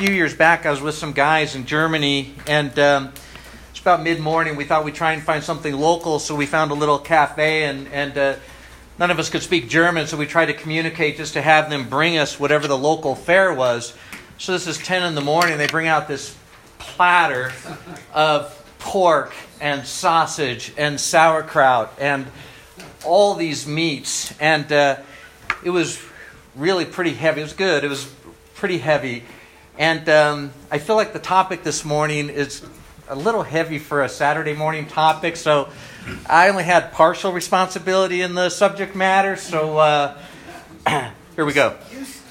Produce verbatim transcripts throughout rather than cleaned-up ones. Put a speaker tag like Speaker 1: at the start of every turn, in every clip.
Speaker 1: few years back, I was with some guys in Germany, and um, it's about mid-morning. We thought we'd try and find something local, so we found a little cafe, and, and uh, none of us could speak German, so we tried to communicate just to have them bring us whatever the local fare was. So this is ten in the morning. They bring out this platter of pork and sausage and sauerkraut and all these meats, and uh, it was really pretty heavy. It was good. It was pretty heavy. And um, I feel like the topic this morning is a little heavy for a Saturday morning topic, so I only had partial responsibility in the subject matter, so uh, here we go.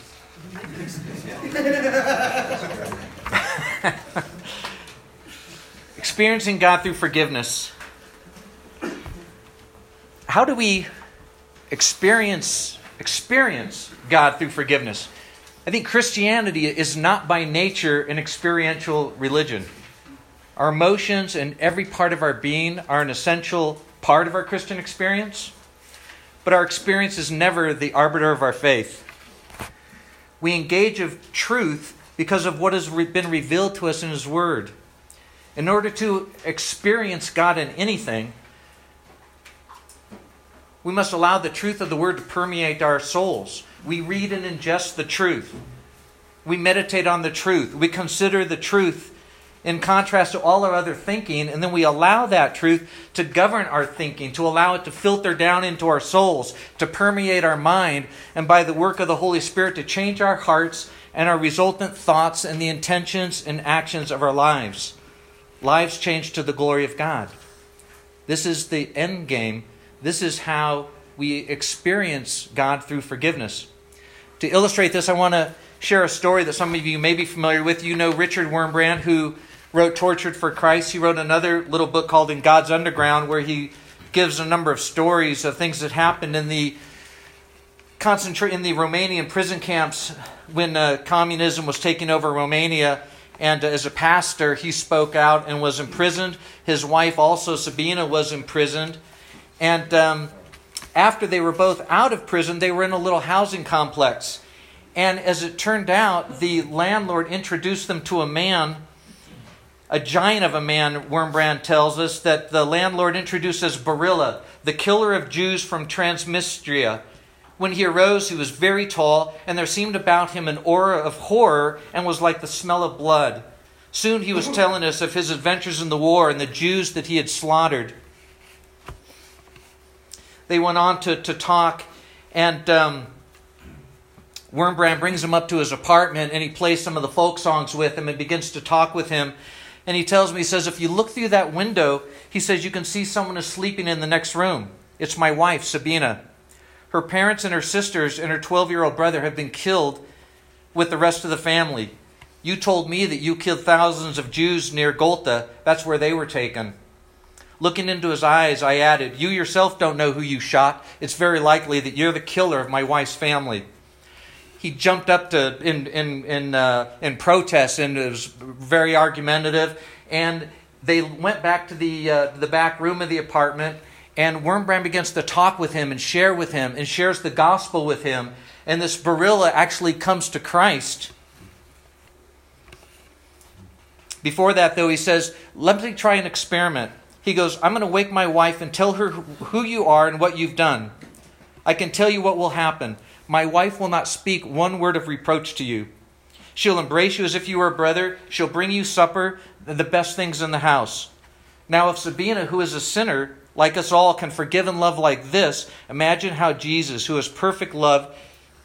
Speaker 1: Experiencing God through forgiveness. How do we experience experience God through forgiveness? I think Christianity is not by nature an experiential religion. Our emotions and every part of our being are an essential part of our Christian experience, but our experience is never the arbiter of our faith. We engage of truth because of what has been revealed to us in His Word. In order to experience God in anything, we must allow the truth of the Word to permeate our souls. We read and ingest the truth. We meditate on the truth. We consider the truth in contrast to all our other thinking, and then we allow that truth to govern our thinking, to allow it to filter down into our souls, to permeate our mind, and by the work of the Holy Spirit to change our hearts and our resultant thoughts and the intentions and actions of our lives. Lives changed to the glory of God. This is the end game. This is how we experience God through forgiveness. To illustrate this, I want to share a story that some of you may be familiar with. You know Richard Wurmbrand, who wrote Tortured for Christ. He wrote another little book called In God's Underground, where he gives a number of stories of things that happened in the concentra- in the Romanian prison camps when uh, communism was taking over Romania. And uh, as a pastor, he spoke out and was imprisoned. His wife also, Sabina, was imprisoned. And um, after they were both out of prison, they were in a little housing complex. And as it turned out, the landlord introduced them to a man, a giant of a man, Wurmbrand tells us, that the landlord introduced as Barilla, the killer of Jews from Transnistria. When he arose, he was very tall, and there seemed about him an aura of horror and was like the smell of blood. Soon he was telling us of his adventures in the war and the Jews that he had slaughtered. They went on to, to talk, and um, Wurmbrand brings him up to his apartment, and he plays some of the folk songs with him and begins to talk with him. And he tells me, he says, if you look through that window, he says, you can see someone is sleeping in the next room. It's my wife, Sabina. Her parents and her sisters and her twelve-year-old brother have been killed with the rest of the family. You told me that you killed thousands of Jews near Golta. That's where they were taken. Looking into his eyes, I added, you yourself don't know who you shot. It's very likely that you're the killer of my wife's family. He jumped up to in in in uh, in protest, and it was very argumentative. And they went back to the uh, the back room of the apartment, and Wurmbrand begins to talk with him and share with him and shares the gospel with him. And this Barilla actually comes to Christ. Before that, though, he says, let me try an experiment. He goes, I'm going to wake my wife and tell her who you are and what you've done. I can tell you what will happen. My wife will not speak one word of reproach to you. She'll embrace you as if you were a brother. She'll bring you supper, the best things in the house. Now, if Sabina, who is a sinner, like us all, can forgive and love like this, imagine how Jesus, who is perfect love,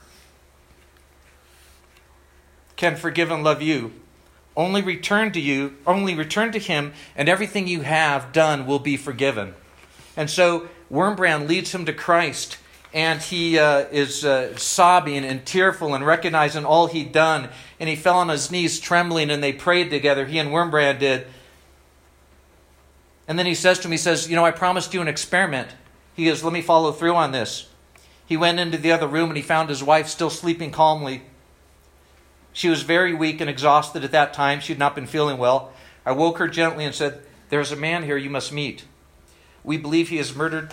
Speaker 1: can forgive and love you. Only return to you, only return to Him, and everything you have done will be forgiven. And so Wurmbrand leads him to Christ, and he uh, is uh, sobbing and tearful and recognizing all he'd done. And he fell on his knees trembling, and they prayed together, he and Wurmbrand did. And then he says to him, he says, you know, I promised you an experiment. He goes, let me follow through on this. He went into the other room, and he found his wife still sleeping calmly. She was very weak and exhausted at that time. She had not been feeling well. I woke her gently and said, there's a man here you must meet. We believe he has murdered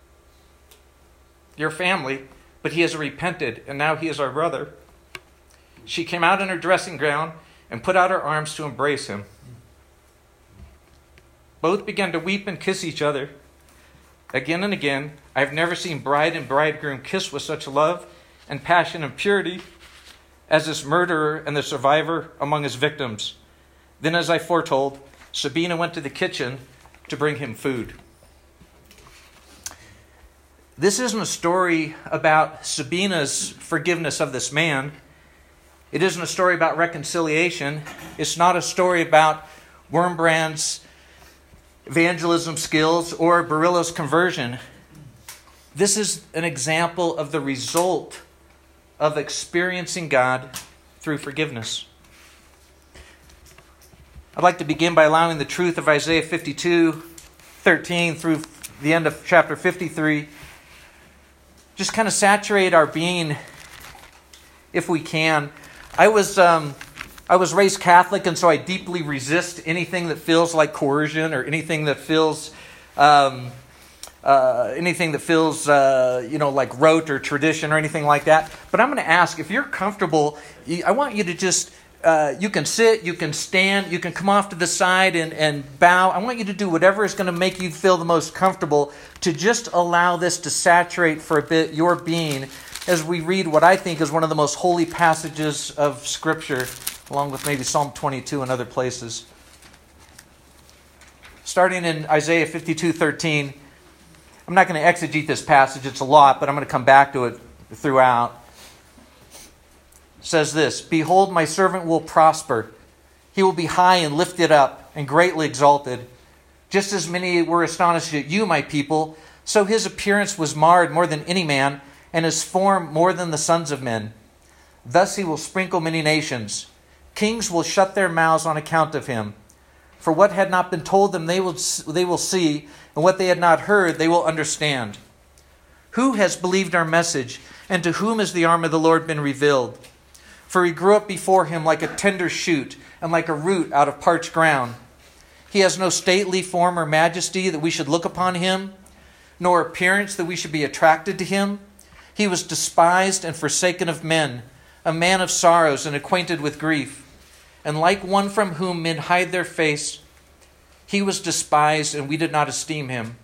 Speaker 1: your family, but he has repented, and now he is our brother. She came out in her dressing gown, and put out her arms to embrace him. Both began to weep and kiss each other. Again and again, I have never seen bride and bridegroom kiss with such love and passion and purity as this murderer and the survivor among his victims. Then, as I foretold, Sabina went to the kitchen to bring him food. This isn't a story about Sabina's forgiveness of this man. It isn't a story about reconciliation. It's not a story about Wurmbrand's evangelism skills or Barillo's conversion. This is an example of the result of experiencing God through forgiveness. I'd like to begin by allowing the truth of Isaiah fifty-two, thirteen through the end of chapter fifty-three just kind of saturate our being if we can. I was um, I was raised Catholic, and so I deeply resist anything that feels like coercion or anything that feels um, uh, anything that feels uh, you know like rote or tradition or anything like that. But I'm going to ask, if you're comfortable, I want you to just uh, you can sit, you can stand, you can come off to the side and, and bow. I want you to do whatever is going to make you feel the most comfortable to just allow this to saturate for a bit your being as we read what I think is one of the most holy passages of Scripture, along with maybe Psalm twenty-two and other places. Starting in Isaiah fifty-two thirteen, I'm not going to exegete this passage, it's a lot, but I'm going to come back to it throughout. It says this, "Behold, my servant will prosper. He will be high and lifted up and greatly exalted. Just as many were astonished at you, my people, so his appearance was marred more than any man, and his form more than the sons of men. Thus he will sprinkle many nations. Kings will shut their mouths on account of him. For what had not been told them they will, they will see, and what they had not heard they will understand. Who has believed our message, and to whom has the arm of the Lord been revealed? For he grew up before him like a tender shoot, and like a root out of parched ground. He has no stately form or majesty that we should look upon him, nor appearance that we should be attracted to him. He was despised and forsaken of men, a man of sorrows and acquainted with grief. And like one from whom men hide their face, he was despised, and we did not esteem him.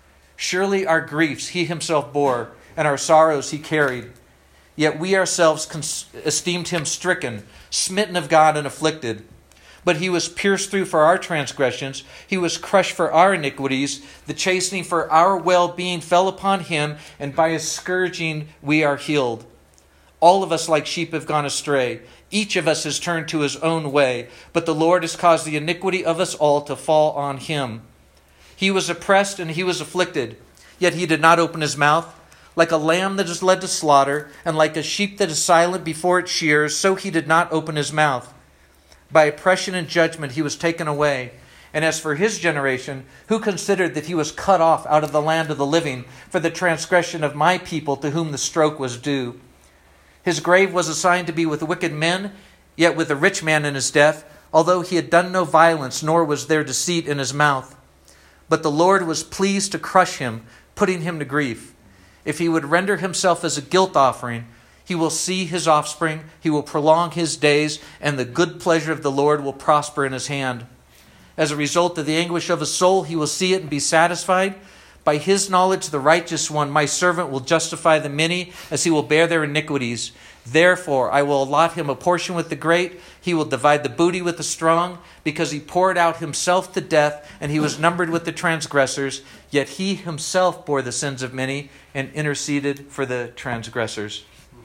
Speaker 1: Surely our griefs he himself bore, and our sorrows he carried. Yet we ourselves cons- esteemed him stricken, smitten of God, and afflicted. But he was pierced through for our transgressions. He was crushed for our iniquities. The chastening for our well-being fell upon him, and by his scourging we are healed. All of us like sheep have gone astray. Each of us has turned to his own way. But the Lord has caused the iniquity of us all to fall on him. He was oppressed and he was afflicted, yet he did not open his mouth. Like a lamb that is led to slaughter, and like a sheep that is silent before its shears, so he did not open his mouth. By oppression and judgment he was taken away. And as for his generation, who considered that he was cut off out of the land of the living for the transgression of my people to whom the stroke was due? His grave was assigned to be with wicked men, yet with a rich man in his death, although he had done no violence, nor was there deceit in his mouth. But the Lord was pleased to crush him, putting him to grief. If he would render himself as a guilt offering, he will see his offspring, he will prolong his days, and the good pleasure of the Lord will prosper in his hand. As a result of the anguish of his soul, he will see it and be satisfied. By his knowledge, the righteous one, my servant, will justify the many, as he will bear their iniquities. Therefore, I will allot him a portion with the great. He will divide the booty with the strong, because he poured out himself to death, and he was numbered with the transgressors. Yet he himself bore the sins of many and interceded for the transgressors.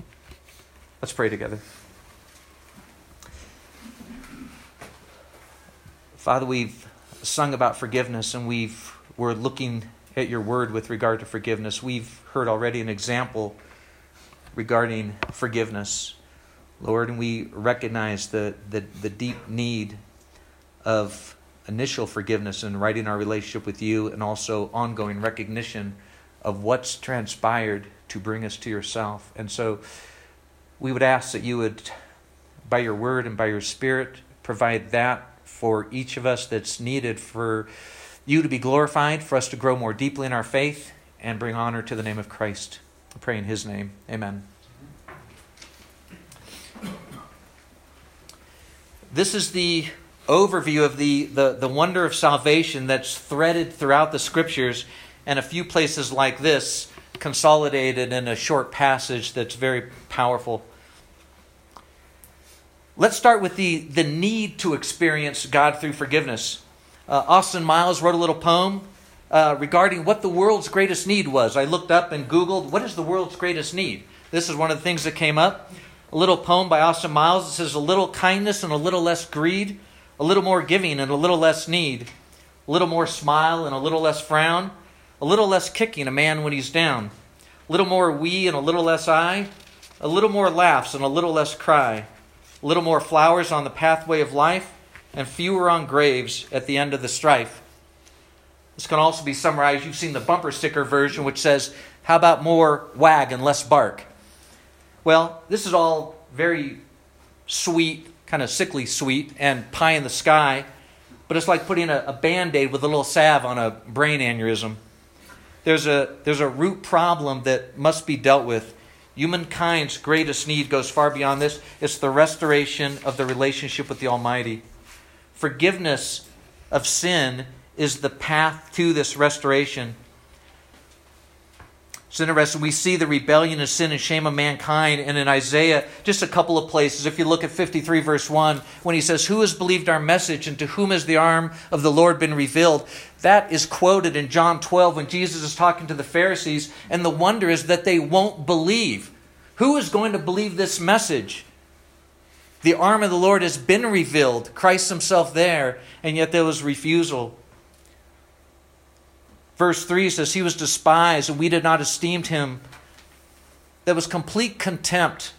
Speaker 1: Let's pray together. Father, we've sung about forgiveness, and we've we're looking at your word with regard to forgiveness. We've heard already an example regarding forgiveness, Lord, and we recognize the, the, the deep need of initial forgiveness and righting our relationship with you, and also ongoing recognition of what's transpired to bring us to yourself. And so we would ask that you would, by your word and by your Spirit, provide that for each of us that's needed for you to be glorified, for us to grow more deeply in our faith, and bring honor to the name of Christ. I pray in his name. Amen. This is the overview of the, the, the wonder of salvation that's threaded throughout the Scriptures, and a few places like this consolidated in a short passage that's very powerful. Let's start with the, the need to experience God through forgiveness. Uh, Austin Miles wrote a little poem uh, regarding what the world's greatest need was. I looked up and Googled, what is the world's greatest need? This is one of the things that came up. A little poem by Austin Miles. It says, a little kindness and a little less greed, a little more giving and a little less need, a little more smile and a little less frown, a little less kicking a man when he's down, a little more we and a little less I, a little more laughs and a little less cry, a little more flowers on the pathway of life, and fewer on graves at the end of the strife. This can also be summarized. You've seen the bumper sticker version, which says, how about more wag and less bark? Well, this is all very sweet, kind of sickly sweet, and pie in the sky, but it's like putting a, a Band-Aid with a little salve on a brain aneurysm. There's a, there's a root problem that must be dealt with. Humankind's greatest need goes far beyond this. It's the restoration of the relationship with the Almighty. Forgiveness of sin is the path to this restoration. It's interesting. We see the rebellion and sin and shame of mankind. And in Isaiah, just a couple of places. If you look at fifty-three verse one, when he says, who has believed our message and to whom has the arm of the Lord been revealed? That is quoted in John twelve when Jesus is talking to the Pharisees. And the wonder is that they won't believe. Who is going to believe this message? The arm of the Lord has been revealed. Christ himself there. And yet there was refusal. Verse three says, he was despised and we did not esteem him. There was complete contempt.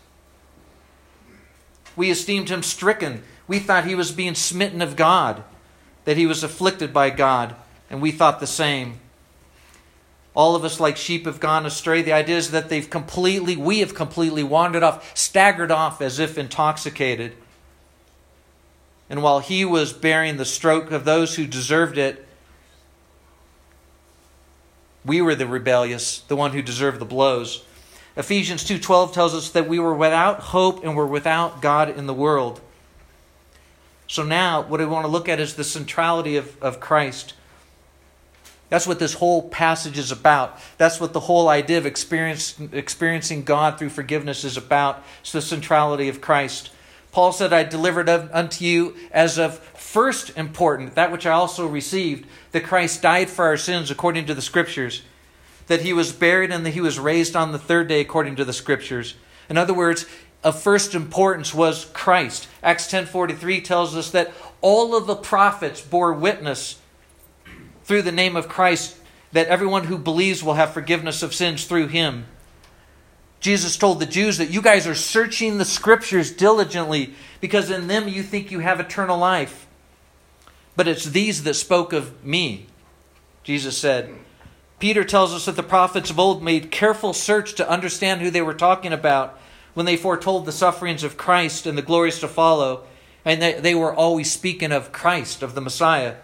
Speaker 1: We esteemed him stricken. We thought he was being smitten of God, that he was afflicted by God, and we thought the same. All of us like sheep have gone astray. The idea is that they've completely, we have completely wandered off, staggered off as if intoxicated. And while he was bearing the stroke of those who deserved it, we were the rebellious, the one who deserved the blows. Ephesians two twelve tells us that we were without hope and were without God in the world. So now what I want to look at is the centrality of, of Christ. That's what this whole passage is about. That's what the whole idea of experience, experiencing God through forgiveness is about. It's the centrality of Christ. Paul said, I delivered unto you as of first important, that which I also received, that Christ died for our sins according to the Scriptures, that he was buried and that he was raised on the third day according to the Scriptures. In other words, of first importance was Christ. Acts ten forty-three tells us that all of the prophets bore witness through the name of Christ, that everyone who believes will have forgiveness of sins through him. Jesus told the Jews that you guys are searching the Scriptures diligently because in them you think you have eternal life. But it's these that spoke of me, Jesus said. Peter tells us that the prophets of old made careful search to understand who they were talking about when they foretold the sufferings of Christ and the glories to follow. And they, they were always speaking of Christ, of the Messiah.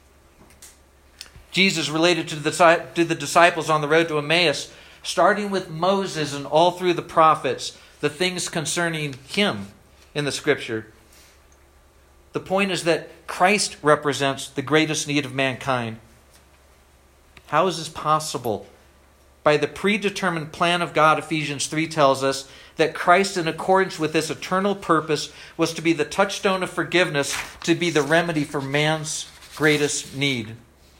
Speaker 1: Jesus related to the, to the disciples on the road to Emmaus, starting with Moses and all through the prophets, the things concerning him in the Scripture. The point is that Christ represents the greatest need of mankind. How is this possible? By the predetermined plan of God, Ephesians three tells us that Christ, in accordance with this eternal purpose, was to be the touchstone of forgiveness, to be the remedy for man's greatest need.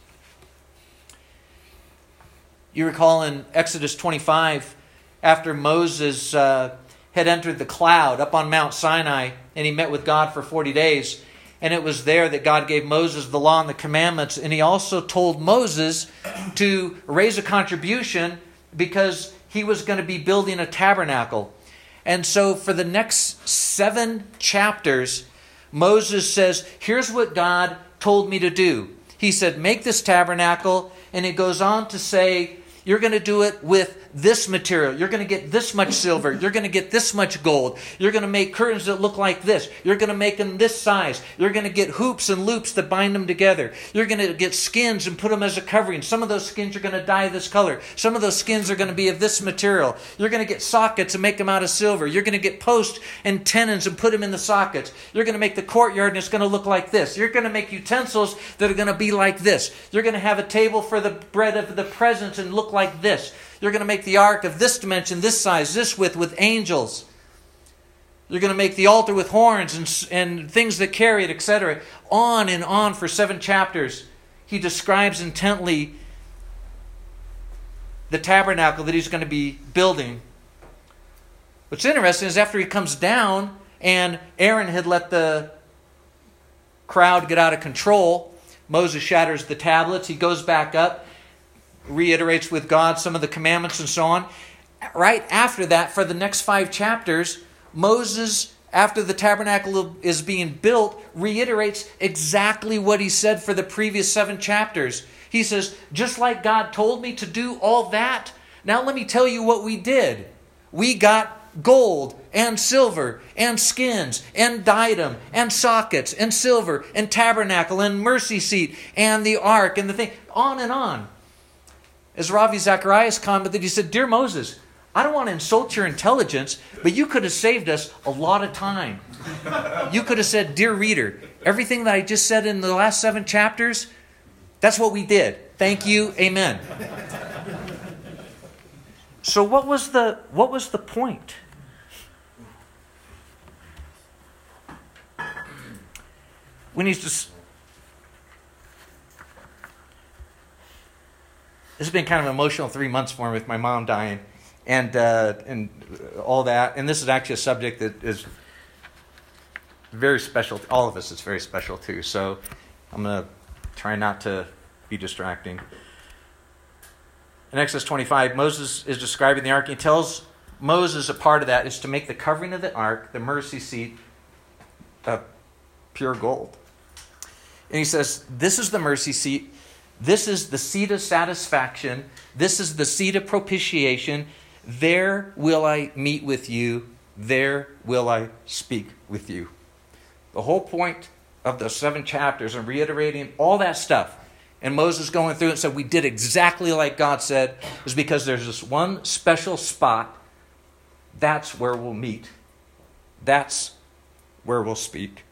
Speaker 1: You recall in Exodus twenty-five, after Moses uh, had entered the cloud up on Mount Sinai, and he met with God for forty days, and it was there that God gave Moses the law and the commandments, and he also told Moses to raise a contribution because he was going to be building a tabernacle. And so for the next seven chapters, Moses says, here's what God told me to do. He said, make this tabernacle, and it goes on to say, You're going to do it with this material. You're going to get this much silver. You're going to get this much gold. You're going to make curtains that look like this. You're going to make them this size. You're going to get hoops and loops that bind them together. You're going to get skins and put them as a covering. Some of those skins are going to dye this color. Some of those skins are going to be of this material. You're going to get sockets and make them out of silver. You're going to get posts and tenons and put them in the sockets. You're going to make the courtyard and it's going to look like this. You're going to make utensils that are going to be like this. You're going to have a table for the bread of the presence and look like this. You're going to make the ark of this dimension, this size, this width, with angels. You're going to make the altar with horns and, and things that carry it, et cetera. On and on for seven chapters. He describes intently the tabernacle that he's going to be building. What's interesting is after he comes down and Aaron had let the crowd get out of control, Moses shatters the tablets. He goes back up, reiterates with God some of the commandments and so on. Right after that, for the next five chapters, Moses, after the tabernacle is being built, reiterates exactly what he said for the previous seven chapters. He says, just like God told me to do all that, now let me tell you what we did. We got gold and silver and skins and dyed them and sockets and silver and tabernacle and mercy seat and the ark and the thing, on and on. As Ravi Zacharias commented, he said, Dear Moses, I don't want to insult your intelligence, but you could have saved us a lot of time. You could have said, Dear reader, everything that I just said in the last seven chapters, that's what we did. Thank you. Amen. So what was the what was the point? We need to. This has been kind of an emotional three months for me with my mom dying, and uh, and all that. And this is actually a subject that is very special to all of us. It's very special too. So I'm gonna try not to be distracting. In Exodus twenty-five, Moses is describing the ark. He tells Moses a part of that is to make the covering of the ark, the mercy seat, of pure gold. And he says, this is the mercy seat. This is the seat of satisfaction. This is the seat of propitiation. There will I meet with you. There will I speak with you. The whole point of the seven chapters and reiterating all that stuff, and Moses going through it and said, we did exactly like God said, is because there's this one special spot. That's where we'll meet. That's where we'll speak.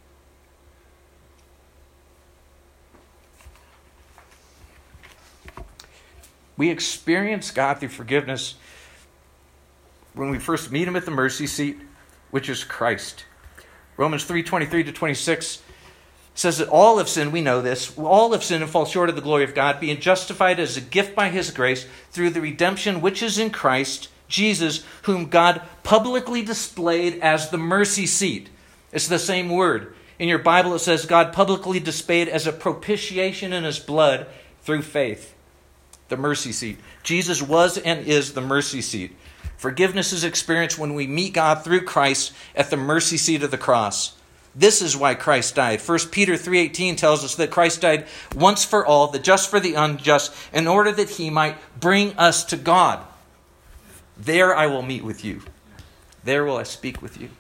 Speaker 1: We experience God through forgiveness when we first meet Him at the mercy seat, which is Christ. Romans three twenty-three to twenty-six says that all have sinned, we know this, all have sinned and fall short of the glory of God, being justified as a gift by His grace through the redemption which is in Christ Jesus, whom God publicly displayed as the mercy seat. It's the same word. In your Bible it says God publicly displayed as a propitiation in His blood through faith. The mercy seat. Jesus was and is the mercy seat. Forgiveness is experienced when we meet God through Christ at the mercy seat of the cross. This is why Christ died. First Peter three eighteen tells us that Christ died once for all, the just for the unjust, in order that He might bring us to God. There I will meet with you. There will I speak with you.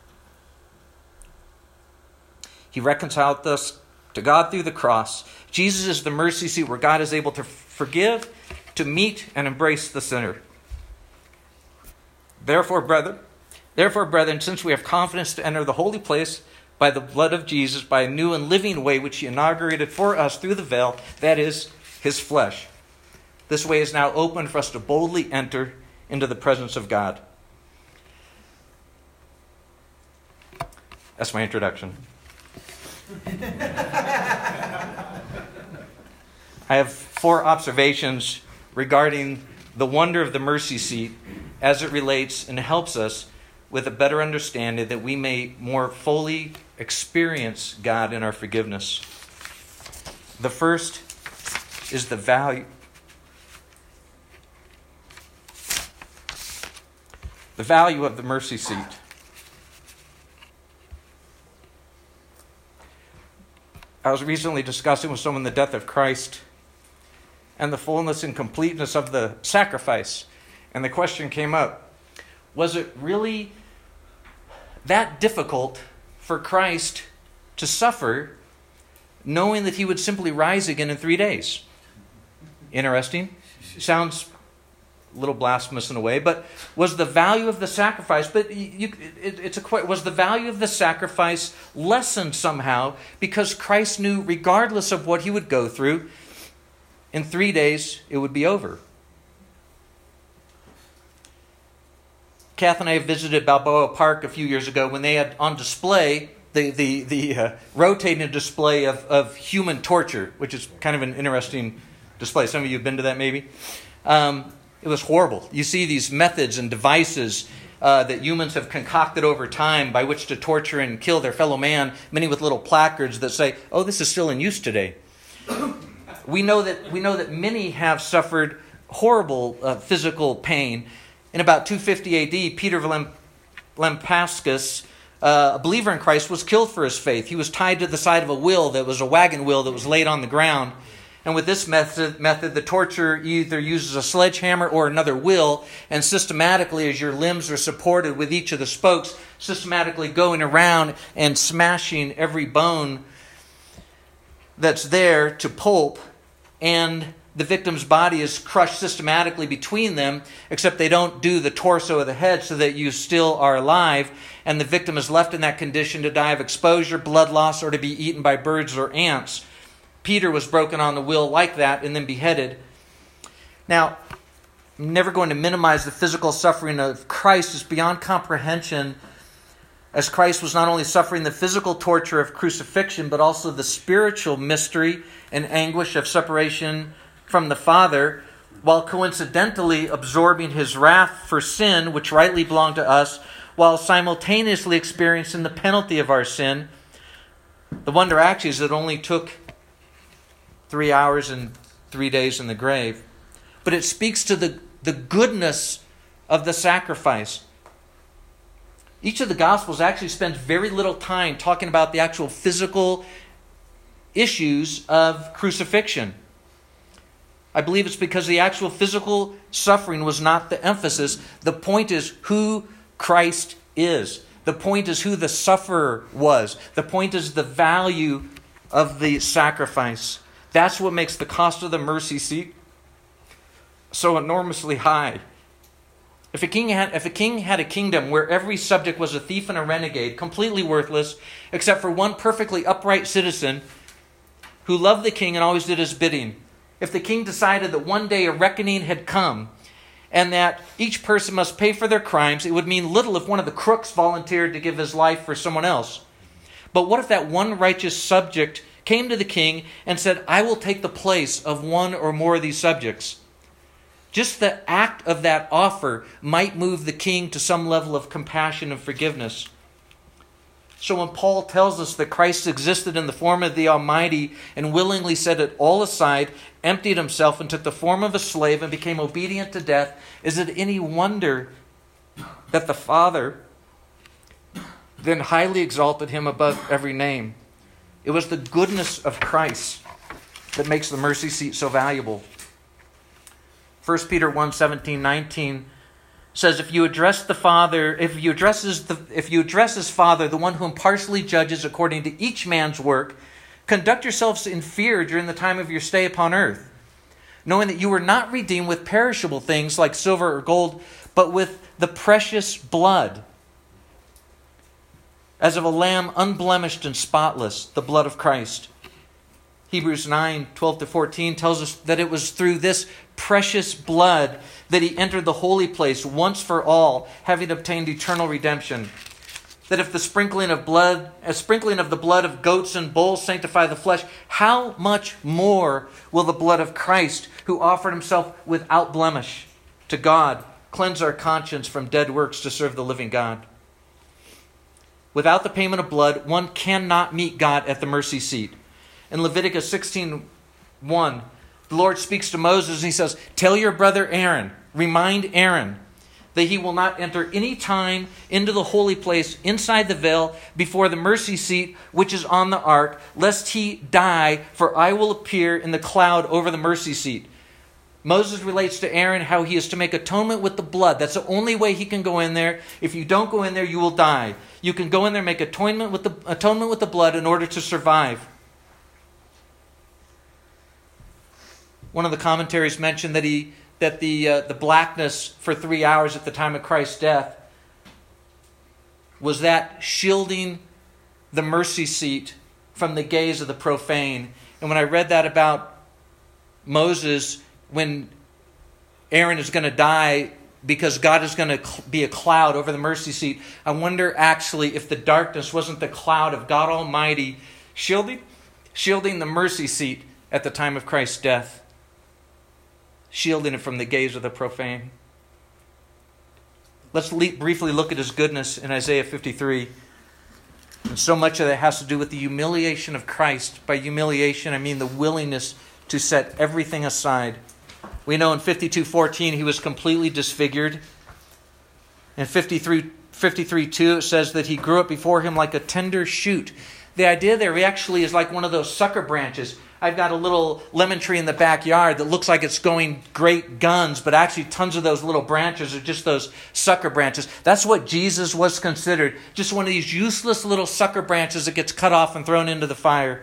Speaker 1: He reconciled us to God through the cross. Jesus is the mercy seat where God is able to forgive, to meet and embrace the sinner. Therefore, brethren, therefore, brethren, since we have confidence to enter the holy place by the blood of Jesus, by a new and living way which He inaugurated for us through the veil, that is, His flesh. This way is now open for us to boldly enter into the presence of God. That's my introduction. I have four observations regarding the wonder of the mercy seat as it relates and helps us with a better understanding that we may more fully experience God in our forgiveness. The first is the value. The value of the mercy seat. I was recently discussing with someone the death of Christ, and the fullness and completeness of the sacrifice. And the question came up, was it really that difficult for Christ to suffer, knowing that he would simply rise again in three days? Interesting. Sounds a little blasphemous in a way, but was the value of the sacrifice, but you, it, it's a was the value of the sacrifice lessened somehow because Christ knew, regardless of what he would go through, in three days it would be over? Kath and I visited Balboa Park a few years ago when they had on display the the the uh, rotating display of, of human torture, which is kind of an interesting display. Some of you have been to that maybe. Um, it was horrible. You see these methods and devices uh, that humans have concocted over time by which to torture and kill their fellow man, many with little placards that say, "Oh, this is still in use today." We know that we know that many have suffered horrible uh, physical pain. In about two fifty A D, Peter of Lampsacus, uh, a believer in Christ, was killed for his faith. He was tied to the side of a wheel that was a wagon wheel that was laid on the ground. And with this method, method, the torturer either uses a sledgehammer or another wheel, and systematically, as your limbs are supported with each of the spokes, systematically going around and smashing every bone that's there to pulp, and the victim's body is crushed systematically between them, except they don't do the torso of the head so that you still are alive, and the victim is left in that condition to die of exposure, blood loss, or to be eaten by birds or ants. Peter was broken on the wheel like that and then beheaded. Now, I'm never going to minimize the physical suffering of Christ. It's beyond comprehension, as Christ was not only suffering the physical torture of crucifixion, but also the spiritual mystery and anguish of separation from the Father, while coincidentally absorbing his wrath for sin, which rightly belonged to us, while simultaneously experiencing the penalty of our sin. The wonder actually is that it only took three hours and three days in the grave. But it speaks to the, the goodness of the sacrifice. Each of the Gospels actually spends very little time talking about the actual physical issues of crucifixion. I believe it's because the actual physical suffering was not the emphasis. The point is who Christ is. The point is who the sufferer was. The point is the value of the sacrifice. That's what makes the cost of the mercy seat so enormously high. If a king had, if a king had a kingdom where every subject was a thief and a renegade, completely worthless, except for one perfectly upright citizen who loved the king and always did his bidding, if the king decided that one day a reckoning had come and that each person must pay for their crimes, it would mean little if one of the crooks volunteered to give his life for someone else. But what if that one righteous subject came to the king and said, "I will take the place of one or more of these subjects"? Just the act of that offer might move the king to some level of compassion and forgiveness. So when Paul tells us that Christ existed in the form of the Almighty and willingly set it all aside, emptied himself and took the form of a slave and became obedient to death, is it any wonder that the Father then highly exalted him above every name? It was the goodness of Christ that makes the mercy seat so valuable. First Peter one, seventeen, nineteen says, if you address the Father, if you address his, the, if you address his Father, the one who impartially judges according to each man's work, conduct yourselves in fear during the time of your stay upon earth, knowing that you were not redeemed with perishable things like silver or gold, but with the precious blood, as of a lamb unblemished and spotless, the blood of Christ. Hebrews nine, twelve to fourteen tells us that it was through this precious blood that he entered the holy place once for all, having obtained eternal redemption. That if the sprinkling of blood, a sprinkling of the blood of goats and bulls sanctify the flesh, how much more will the blood of Christ, who offered himself without blemish to God, cleanse our conscience from dead works to serve the living God? Without the payment of blood, one cannot meet God at the mercy seat. In Leviticus sixteen one, the Lord speaks to Moses and he says, "Tell your brother Aaron, remind Aaron, that he will not enter any time into the holy place inside the veil before the mercy seat which is on the ark, lest he die, for I will appear in the cloud over the mercy seat." Moses relates to Aaron how he is to make atonement with the blood. That's the only way he can go in there. If you don't go in there, you will die. You can go in there and make atonement with the, atonement with the blood in order to survive. One of the commentaries mentioned that he that the uh, the blackness for three hours at the time of Christ's death was that shielding the mercy seat from the gaze of the profane. And when I read that about Moses, when Aaron is going to die because God is going to be a cloud over the mercy seat, I wonder actually if the darkness wasn't the cloud of God Almighty shielding, shielding the mercy seat at the time of Christ's death, shielding it from the gaze of the profane. Let's le- briefly look at his goodness in Isaiah fifty-three. And so much of that has to do with the humiliation of Christ. By humiliation, I mean the willingness to set everything aside. We know in fifty-two fourteen he was completely disfigured. In fifty-three two it says that he grew up before him like a tender shoot. The idea there actually is like one of those sucker branches. I've got a little lemon tree in the backyard that looks like it's going great guns, but actually tons of those little branches are just those sucker branches. That's what Jesus was considered. Just one of these useless little sucker branches that gets cut off and thrown into the fire.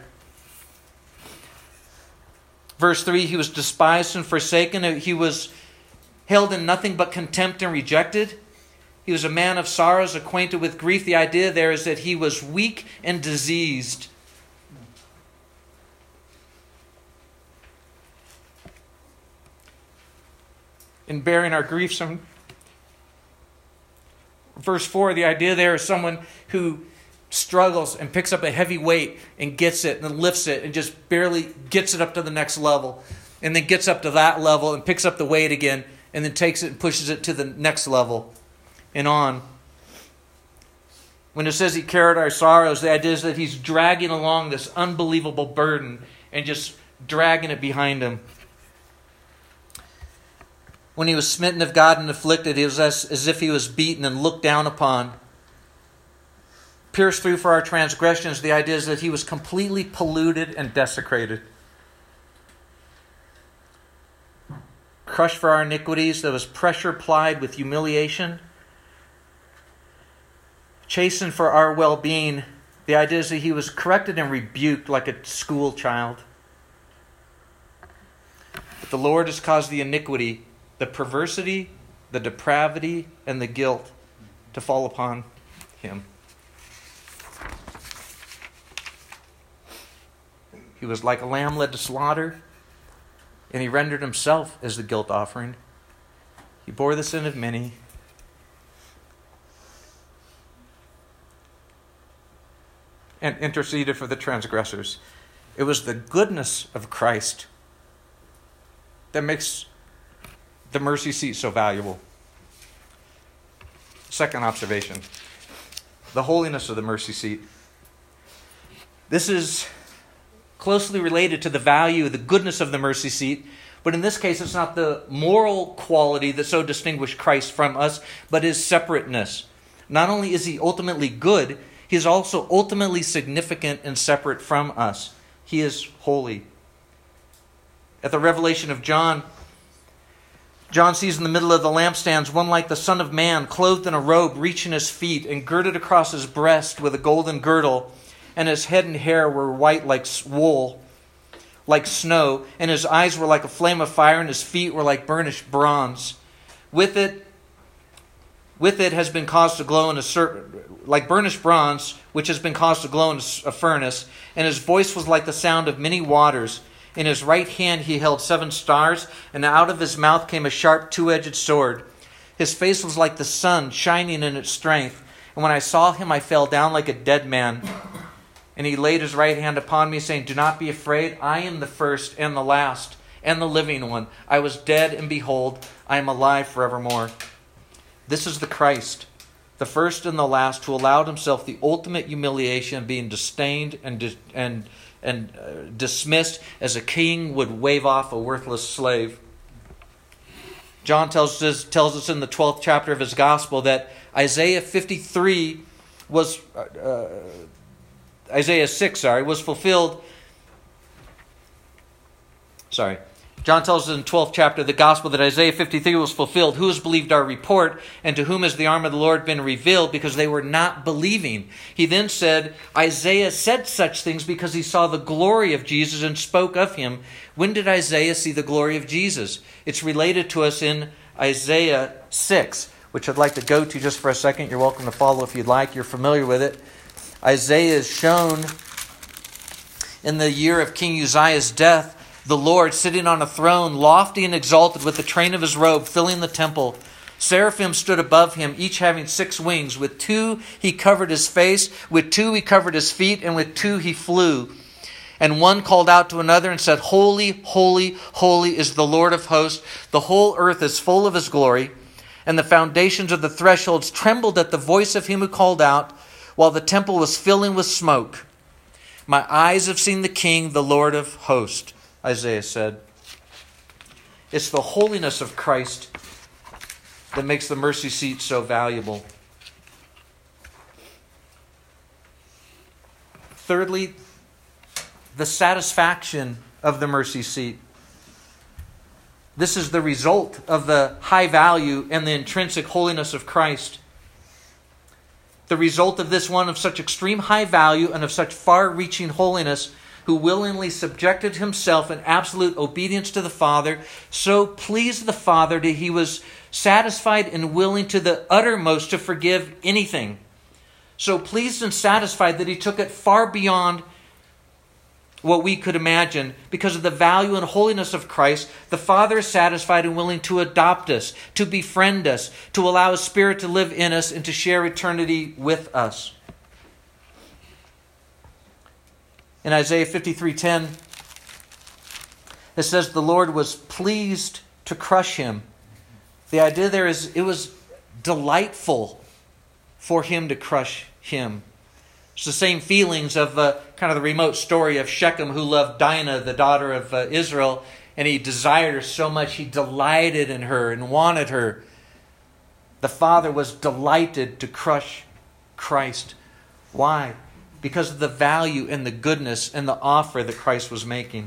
Speaker 1: Verse three, he was despised and forsaken. He was held in nothing but contempt and rejected. He was a man of sorrows, acquainted with grief. The idea there is that he was weak and diseased. In bearing our grief, some verse four, the idea there is someone who struggles and picks up a heavy weight and gets it and then lifts it and just barely gets it up to the next level, and then gets up to that level and picks up the weight again and then takes it and pushes it to the next level and on. When it says he carried our sorrows, the idea is that he's dragging along this unbelievable burden and just dragging it behind him. When he was smitten of God and afflicted, it was as, as if he was beaten and looked down upon. Pierced through for our transgressions, the idea is that he was completely polluted and desecrated. Crushed for our iniquities, there was pressure plied with humiliation. Chastened for our well-being, the idea is that he was corrected and rebuked like a school child. But the Lord has caused the iniquity, the perversity, the depravity, and the guilt to fall upon him. He was like a lamb led to slaughter, and he rendered himself as the guilt offering. He bore the sin of many. And interceded for the transgressors. It was the goodness of Christ that makes the mercy seat so valuable. Second observation, the holiness of the mercy seat. This is closely related to the value, the goodness of the mercy seat, but in this case it's not the moral quality that so distinguished Christ from us, but his separateness. Not only is he ultimately good, he is also ultimately significant and separate from us. He is holy. At the revelation of John, John sees in the middle of the lampstands one like the Son of Man, clothed in a robe reaching his feet and girded across his breast with a golden girdle, and his head and hair were white like wool, like snow, and his eyes were like a flame of fire, and his feet were like burnished bronze. With it, with it has been caused to glow in a cer- like burnished bronze, which has been caused to glow in a furnace, and his voice was like the sound of many waters. In his right hand he held seven stars, and out of his mouth came a sharp two-edged sword. His face was like the sun, shining in its strength. And when I saw him, I fell down like a dead man. And he laid his right hand upon me, saying, "Do not be afraid. I am the first and the last and the living one. I was dead, and behold, I am alive forevermore." This is the Christ, the first and the last, who allowed himself the ultimate humiliation, being disdained and dis- and and uh, dismissed as a king would wave off a worthless slave. John tells us, tells us in the twelfth chapter of his gospel that Isaiah fifty-three was, uh, uh, Isaiah six, sorry, was fulfilled. Sorry. John tells us in the twelfth chapter of the Gospel that Isaiah fifty-three was fulfilled. Who has believed our report, and to whom has the arm of the Lord been revealed? Because they were not believing. He then said, Isaiah said such things because he saw the glory of Jesus and spoke of him. When did Isaiah see the glory of Jesus? It's related to us in Isaiah six, which I'd like to go to just for a second. You're welcome to follow if you'd like. You're familiar with it. Isaiah is shown in the year of King Uzziah's death, the Lord sitting on a throne, lofty and exalted, with the train of his robe filling the temple. Seraphim stood above him, each having six wings. With two he covered his face, with two he covered his feet, and with two he flew. And one called out to another and said, Holy, holy, holy is the Lord of hosts. The whole earth is full of his glory. And the foundations of the thresholds trembled at the voice of him who called out, while the temple was filling with smoke. My eyes have seen the King, the Lord of hosts, Isaiah said. It's the holiness of Christ that makes the mercy seat so valuable. Thirdly, the satisfaction of the mercy seat. This is the result of the high value and the intrinsic holiness of Christ. The result of this one of such extreme high value and of such far-reaching holiness, who willingly subjected himself in absolute obedience to the Father, so pleased the Father that he was satisfied and willing to the uttermost to forgive anything. So pleased and satisfied that he took it far beyond what we could imagine. Because of the value and holiness of Christ, the Father is satisfied and willing to adopt us, to befriend us, to allow His Spirit to live in us and to share eternity with us. In Isaiah fifty-three ten, it says the Lord was pleased to crush him. The idea there is it was delightful for him to crush him. It's the same feelings of uh, kind of the remote story of Shechem, who loved Dinah, the daughter of uh, Israel, and he desired her so much he delighted in her and wanted her. The Father was delighted to crush Christ. Why? Because of the value and the goodness and the offer that Christ was making.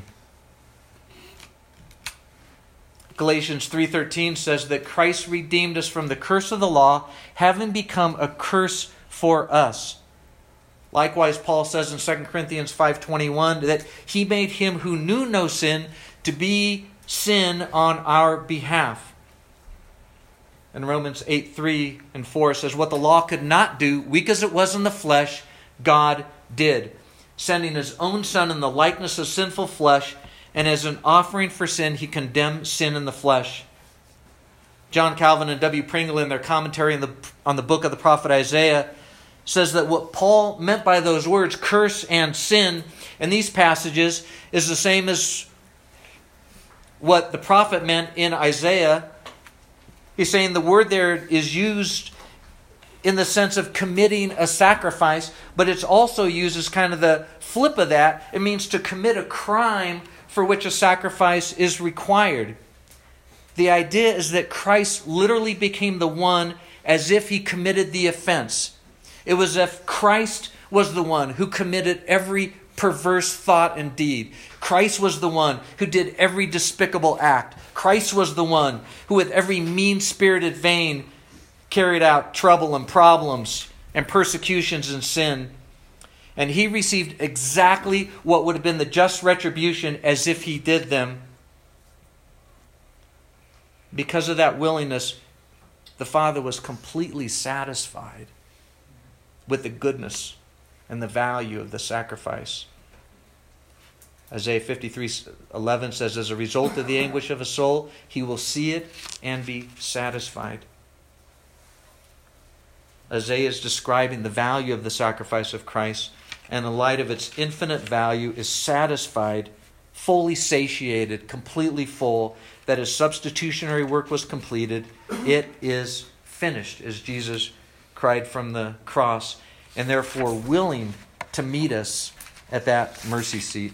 Speaker 1: Galatians three thirteen says that Christ redeemed us from the curse of the law, having become a curse for us. Likewise, Paul says in Second Corinthians five twenty-one that He made Him who knew no sin to be sin on our behalf. And Romans eight three and four says, what the law could not do, weak as it was in the flesh, God did, sending His own Son in the likeness of sinful flesh, and as an offering for sin, He condemned sin in the flesh. John Calvin and W. Pringle, in their commentary on the, on the book of the prophet Isaiah, says that what Paul meant by those words, curse and sin, in these passages is the same as what the prophet meant in Isaiah. He's saying the word there is used in the sense of committing a sacrifice, but it's also used as kind of the flip of that. It means to commit a crime for which a sacrifice is required. The idea is that Christ literally became the one as if He committed the offense. It was as if Christ was the one who committed every perverse thought and deed. Christ was the one who did every despicable act. Christ was the one who with every mean-spirited vein carried out trouble and problems and persecutions and sin. And He received exactly what would have been the just retribution as if He did them. Because of that willingness, the Father was completely satisfied with the goodness and the value of the sacrifice. Isaiah fifty-three eleven says, as a result of the anguish of a soul, He will see it and be satisfied. Isaiah is describing the value of the sacrifice of Christ, and in light of its infinite value is satisfied, fully satiated, completely full, that His substitutionary work was completed. It is finished, as Jesus cried from the cross, and therefore willing to meet us at that mercy seat.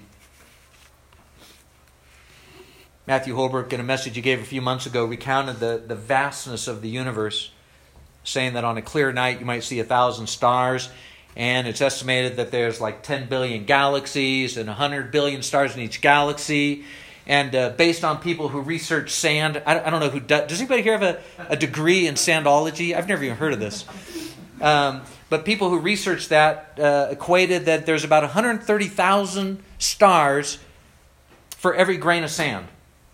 Speaker 1: Matthew Holbrook, in a message he gave a few months ago, recounted the, the vastness of the universe, saying that on a clear night you might see a thousand stars, and it's estimated that there's like ten billion galaxies and one hundred billion stars in each galaxy. and uh, based on people who research sand. I, I don't know who does. Does anybody here have a, a degree in sandology? I've never even heard of this. Um, but people who research that uh, equated that there's about one hundred thirty thousand stars for every grain of sand.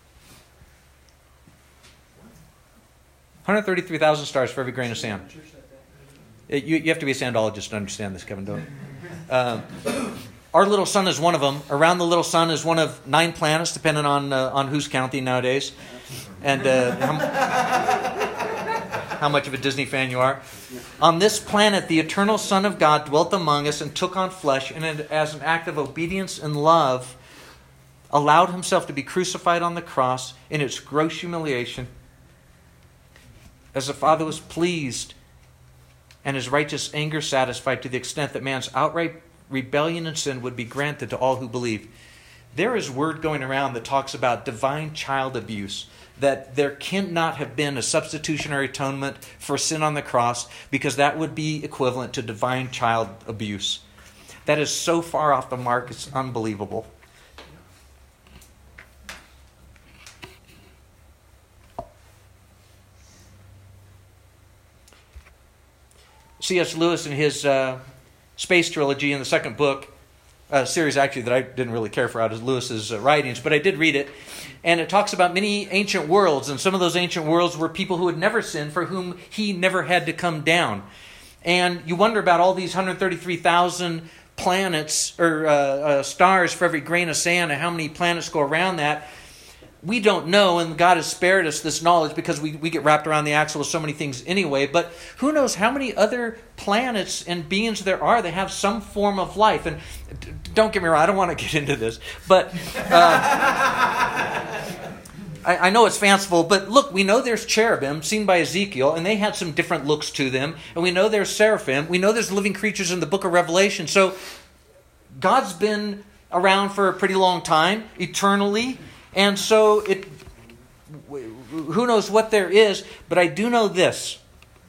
Speaker 1: one hundred thirty-three thousand stars for every grain of sand. It, you, you have to be a sandologist to understand this, Kevin. Don't. Um, our little sun is one of them. Around the little sun is one of nine planets, depending on uh, on who's counting nowadays, and uh, how, how much of a Disney fan you are. On this planet, the eternal Son of God dwelt among us and took on flesh, and as an act of obedience and love, allowed himself to be crucified on the cross in its gross humiliation. As the Father was pleased and his righteous anger satisfied to the extent that man's outright rebellion and sin would be granted to all who believe. There is word going around that talks about divine child abuse, that there cannot have been a substitutionary atonement for sin on the cross because that would be equivalent to divine child abuse. That is so far off the mark, it's unbelievable. C S Lewis in his uh, Space Trilogy in the second book, a series actually that I didn't really care for out of Lewis's uh, writings, but I did read it, and it talks about many ancient worlds, and some of those ancient worlds were people who had never sinned, for whom he never had to come down. And you wonder about all these one hundred thirty-three thousand planets or uh, uh, stars for every grain of sand, and how many planets go around that. We don't know, and God has spared us this knowledge because we, we get wrapped around the axle with so many things anyway. But who knows how many other planets and beings there are that have some form of life. And don't get me wrong, I don't want to get into this. But uh, I, I know it's fanciful, but look, we know there's cherubim seen by Ezekiel, and they had some different looks to them. And we know there's seraphim. We know there's living creatures in the book of Revelation. So God's been around for a pretty long time, eternally. And so, it, who knows what there is, but I do know this.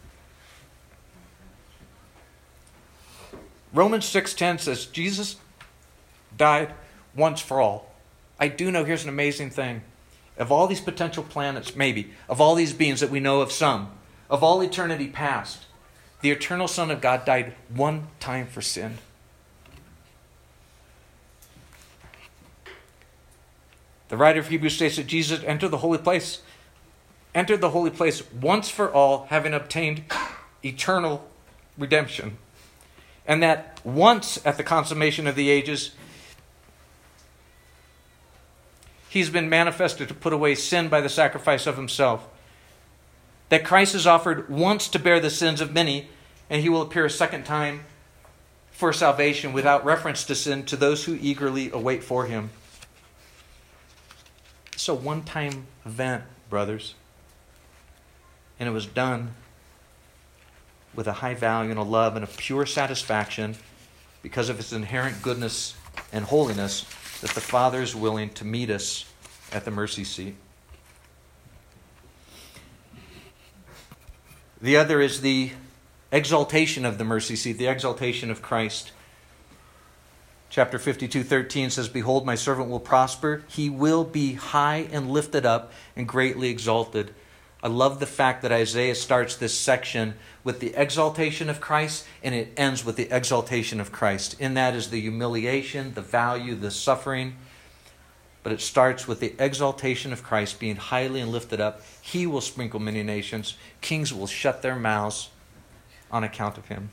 Speaker 1: Romans six ten says, Jesus died once for all. I do know, here's an amazing thing. Of all these potential planets, maybe, of all these beings that we know of some, of all eternity past, the eternal Son of God died one time for sin. The writer of Hebrews states that Jesus entered the holy place, entered the holy place once for all, having obtained eternal redemption. And that once at the consummation of the ages, he's been manifested to put away sin by the sacrifice of himself. That Christ is offered once to bear the sins of many, and he will appear a second time for salvation without reference to sin to those who eagerly await for him. It's a one-time event, brothers. And it was done with a high value and a love and a pure satisfaction because of its inherent goodness and holiness that the Father is willing to meet us at the mercy seat. The other is the exaltation of the mercy seat, the exaltation of Christ. Chapter fifty-two thirteen says, Behold, my servant will prosper. He will be high and lifted up and greatly exalted. I love the fact that Isaiah starts this section with the exaltation of Christ, and it ends with the exaltation of Christ. In that is the humiliation, the value, the suffering. But it starts with the exaltation of Christ being highly and lifted up. He will sprinkle many nations. Kings will shut their mouths on account of him.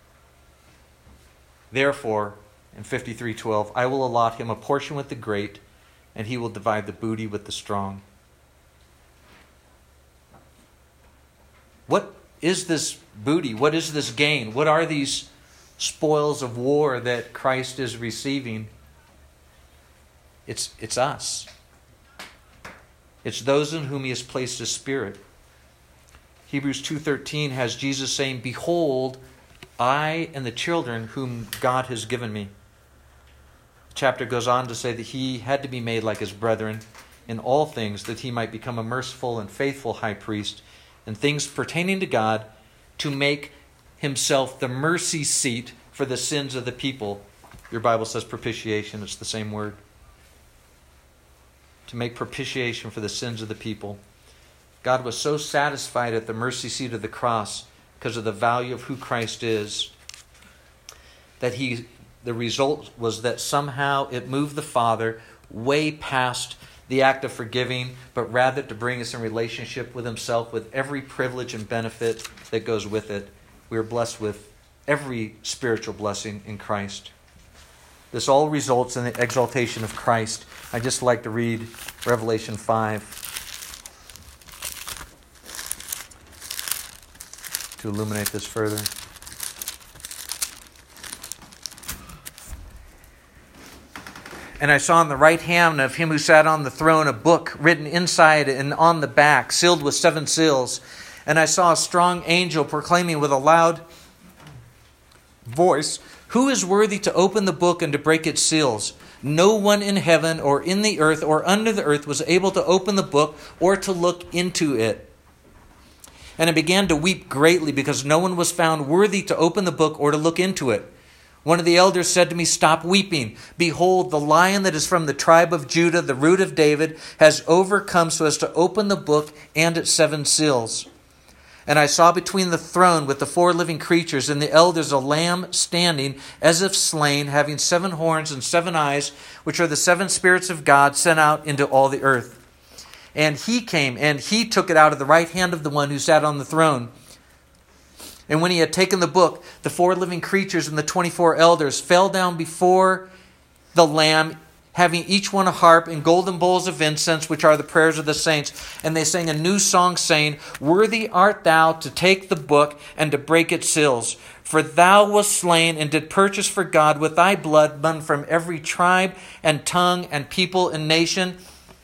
Speaker 1: Therefore, in fifty-three twelve, I will allot him a portion with the great, and he will divide the booty with the strong. What is this booty? What is this gain? What are these spoils of war that Christ is receiving? It's, it's us. It's those in whom he has placed his Spirit. Hebrews two thirteen has Jesus saying, Behold, I and the children whom God has given me. The chapter goes on to say that he had to be made like his brethren in all things, that he might become a merciful and faithful high priest in things pertaining to God, to make himself the mercy seat for the sins of the people. Your Bible says propitiation. It's the same word. to make propitiation for the sins of the people. God was so satisfied at the mercy seat of the cross because of the value of who Christ is, that he, the result was that somehow it moved the Father way past the act of forgiving, but rather to bring us in relationship with himself with every privilege and benefit that goes with it. We are blessed with every spiritual blessing in Christ. This all results in the exaltation of Christ. I'd just like to read Revelation five to illuminate this further. And I saw on the right hand of him who sat on the throne a book written inside and on the back, sealed with seven seals. And I saw a strong angel proclaiming with a loud voice, "Who is worthy to open the book and to break its seals?" No one in heaven or in the earth or under the earth was able to open the book or to look into it. And I began to weep greatly because no one was found worthy to open the book or to look into it. One of the elders said to me, "Stop weeping. Behold, the Lion that is from the tribe of Judah, the root of David, has overcome so as to open the book and its seven seals." And I saw between the throne with the four living creatures and the elders a lamb standing as if slain, having seven horns and seven eyes, which are the seven spirits of God sent out into all the earth. And he came, and he took it out of the right hand of the one who sat on the throne. And when he had taken the book, the four living creatures and the twenty-four elders fell down before the Lamb, having each one a harp and golden bowls of incense, which are the prayers of the saints. And they sang a new song, saying, "Worthy art thou to take the book and to break its seals. For thou wast slain and did purchase for God with thy blood men from every tribe and tongue and people and nation.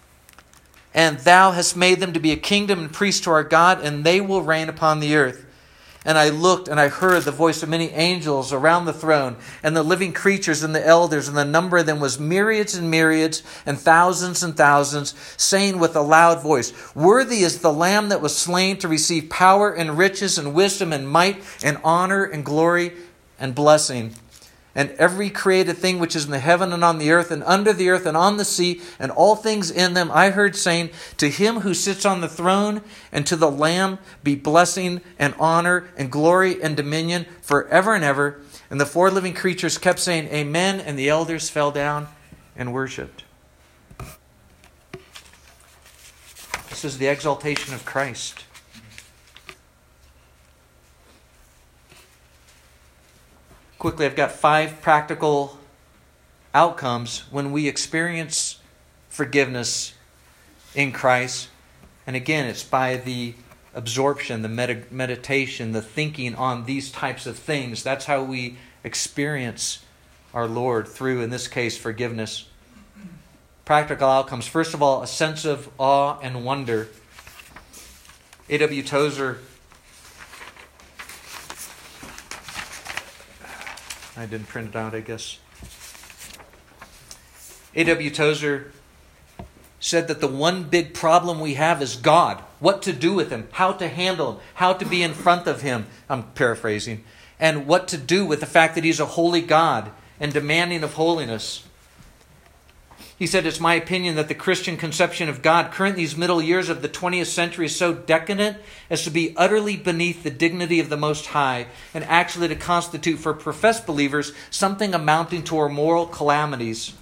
Speaker 1: And thou hast made them to be a kingdom and priests to our God, and they will reign upon the earth." And I looked, and I heard the voice of many angels around the throne, and the living creatures and the elders, and the number of them was myriads and myriads, and thousands and thousands, saying with a loud voice, "Worthy is the Lamb that was slain to receive power and riches and wisdom and might and honor and glory and blessing." And every created thing which is in the heaven and on the earth and under the earth and on the sea and all things in them, I heard saying, "To him who sits on the throne and to the Lamb be blessing and honor and glory and dominion forever and ever." And the four living creatures kept saying, "Amen." And the elders fell down and worshipped. This is the exaltation of Christ. Quickly, I've got five practical outcomes when we experience forgiveness in Christ. And again, it's by the absorption, the med- meditation, the thinking on these types of things. That's how we experience our Lord through, in this case, forgiveness. Practical outcomes. First of all, a sense of awe and wonder. A W Tozer, I didn't print it out, I guess. A W Tozer said that the one big problem we have is God. What to do with him, how to handle him, how to be in front of him. I'm paraphrasing. And what to do with the fact that he's a holy God and demanding of holiness. He said, "It's my opinion that the Christian conception of God current in these middle years of the twentieth century is so decadent as to be utterly beneath the dignity of the Most High and actually to constitute for professed believers something amounting to our moral calamities.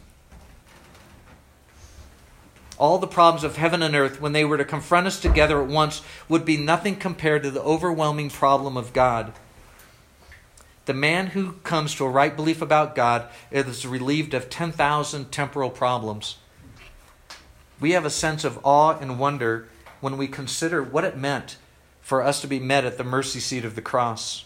Speaker 1: All the problems of heaven and earth, when they were to confront us together at once, would be nothing compared to the overwhelming problem of God. The man who comes to a right belief about God is relieved of ten thousand temporal problems." We have a sense of awe and wonder when we consider what it meant for us to be met at the mercy seat of the cross.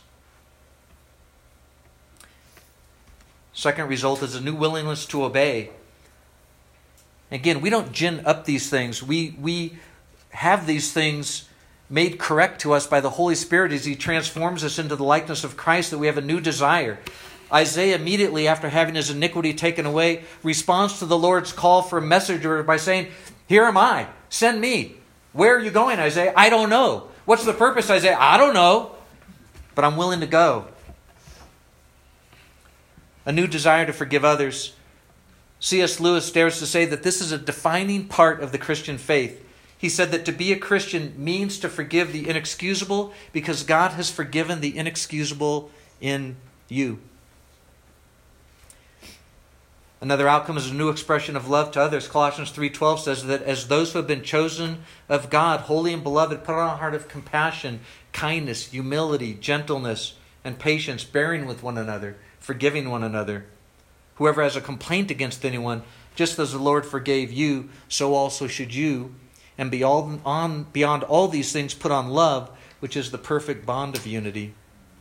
Speaker 1: Second result is a new willingness to obey. Again, we don't gin up these things. We, we have these things made correct to us by the Holy Spirit as He transforms us into the likeness of Christ, that we have a new desire. Isaiah, immediately after having his iniquity taken away, responds to the Lord's call for a messenger by saying, "Here am I, send me." "Where are you going, Isaiah?" "I don't know." "What's the purpose, Isaiah?" "I don't know, but I'm willing to go." A new desire to forgive others. C S Lewis dares to say that this is a defining part of the Christian faith. He said that to be a Christian means to forgive the inexcusable because God has forgiven the inexcusable in you. Another outcome is a new expression of love to others. Colossians three twelve says that as those who have been chosen of God, holy and beloved, put on a heart of compassion, kindness, humility, gentleness, and patience, bearing with one another, forgiving one another. Whoever has a complaint against anyone, just as the Lord forgave you, so also should you. And beyond, on, beyond all these things, put on love, which is the perfect bond of unity.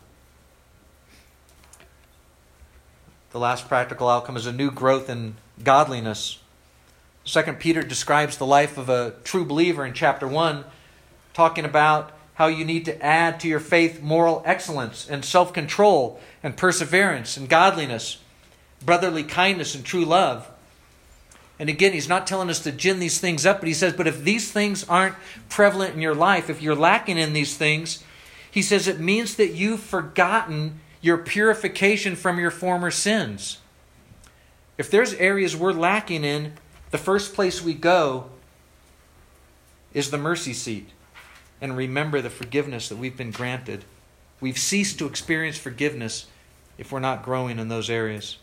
Speaker 1: The last practical outcome is a new growth in godliness. Second Peter describes the life of a true believer in chapter one, talking about how you need to add to your faith moral excellence and self-control and perseverance and godliness, brotherly kindness and true love. And again, he's not telling us to gin these things up, but he says, but if these things aren't prevalent in your life, if you're lacking in these things, he says it means that you've forgotten your purification from your former sins. If there's areas we're lacking in, the first place we go is the mercy seat and remember the forgiveness that we've been granted. We've ceased to experience forgiveness if we're not growing in those areas.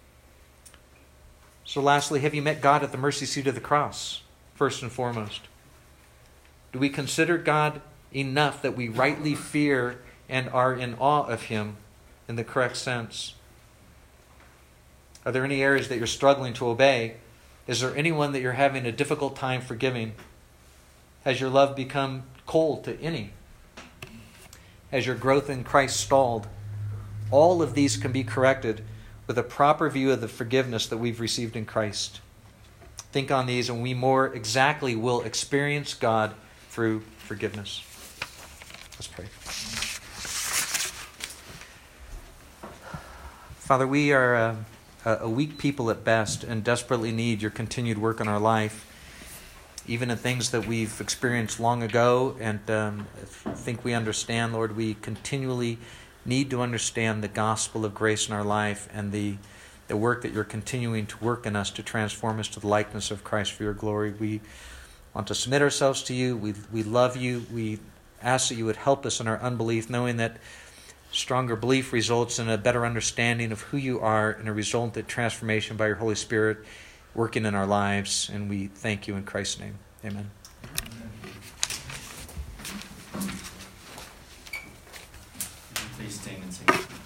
Speaker 1: So lastly, have you met God at the mercy seat of the cross, first and foremost? Do we consider God enough that we rightly fear and are in awe of Him in the correct sense? Are there any areas that you're struggling to obey? Is there anyone that you're having a difficult time forgiving? Has your love become cold to any? Has your growth in Christ stalled? All of these can be corrected with a proper view of the forgiveness that we've received in Christ. Think on these and we more exactly will experience God through forgiveness. Let's pray. Father, we are a, a weak people at best and desperately need your continued work in our life, even in things that we've experienced long ago and um, think we understand. Lord, we continually need to understand the gospel of grace in our life and the, the work that you're continuing to work in us to transform us to the likeness of Christ for your glory. We want to submit ourselves to you. We, we love you. We ask that you would help us in our unbelief, knowing that stronger belief results in a better understanding of who you are and a resultant transformation by your Holy Spirit working in our lives. And we thank you in Christ's name. Amen.
Speaker 2: Please stand and sing.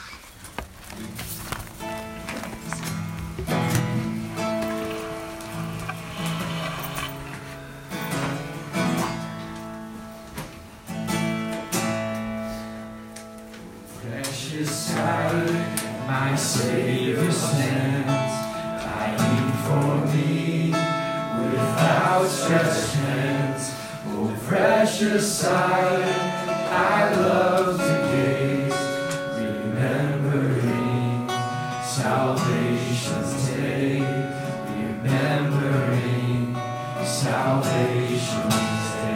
Speaker 3: Precious sight, my Savior stands, dying for me with outstretched hands. Oh, precious sight, I love to gaze, remembering salvation's day, remembering salvation's day.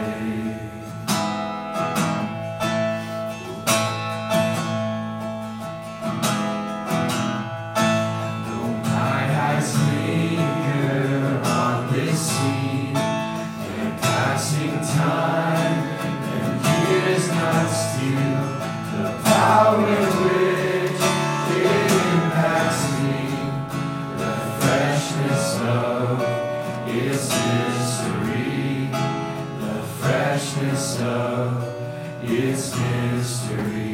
Speaker 3: Though my eyes linger on this scene, and passing time and years not steal the power which it impacts me, the freshness of its mystery, the freshness of its mystery.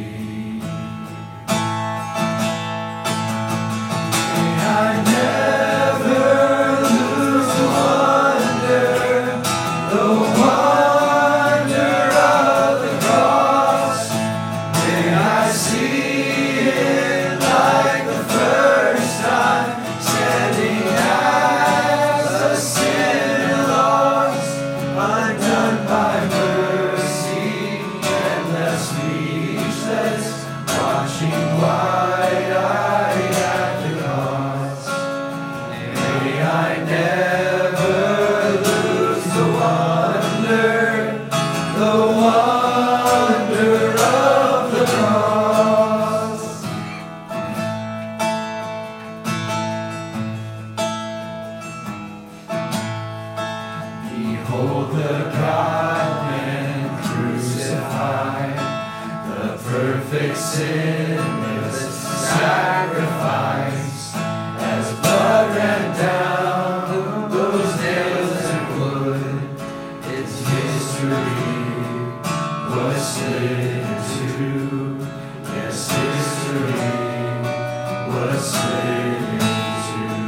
Speaker 3: May I never lose the wonder, the wonder of the cross. May I see it like the first time, standing as a sinner lost, undone by mercy and left speechless, watching wide-eyed at the cross. May I never lose the wonder, the wonder of the cross. Behold the God-man crucified, the perfect sinless sacrifice, as blood ran down those nails and wood, its history was split in two. Yes, history was split in two.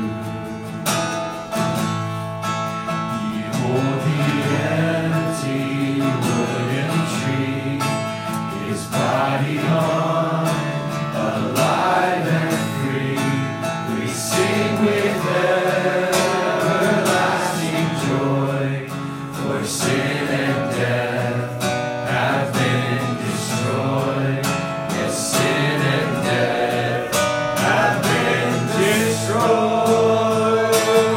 Speaker 3: Behold the empty wooden tree, his body gone, alive and free. We sing with everlasting joy, for sin and death have been destroyed. Yes, sin and death have been destroyed.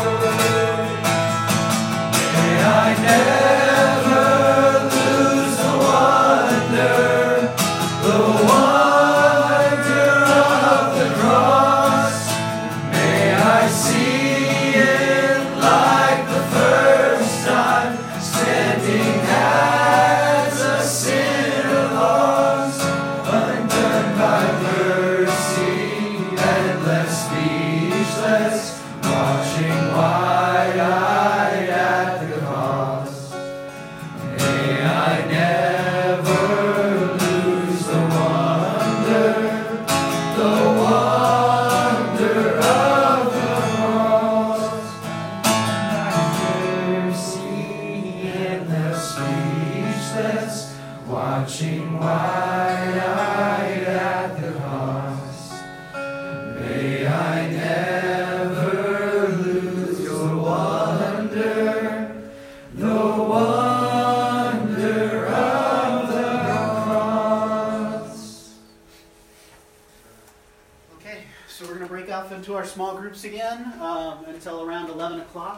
Speaker 3: May I never lose the wonder, the wonder of the cross. May I see it like the first time, standing as a sinner lost, undone by mercy and left speechless, watching wide-eyed at the cross. May I never lose the wonder, the wonder of the cross. Mercy and left speechless, watching wide-eyed at the cross. May I never lose your wonder, the wonder of the cross.
Speaker 4: Okay, so we're going to break off into our small groups again um, until around eleven o'clock.